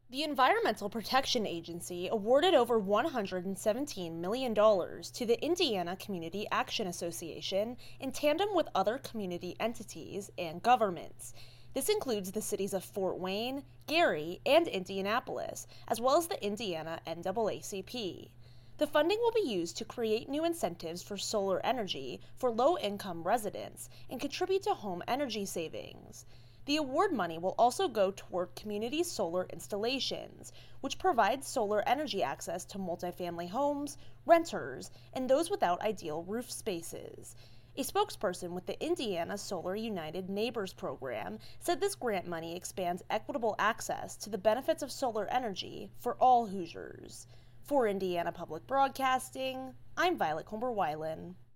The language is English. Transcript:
The Environmental Protection Agency awarded over $117 million to the Indiana Community Action Association in tandem with other community entities and governments. This includes the cities of Fort Wayne, Gary, and Indianapolis, as well as the Indiana NAACP. The funding will be used to create new incentives for solar energy for low-income residents and contribute to home energy savings. The award money will also go toward community solar installations, which provides solar energy access to multifamily homes, renters, and those without ideal roof spaces. A spokesperson with the Indiana Solar United Neighbors program said this grant money expands equitable access to the benefits of solar energy for all Hoosiers. For Indiana Public Broadcasting, I'm Violet Comber-Weiland.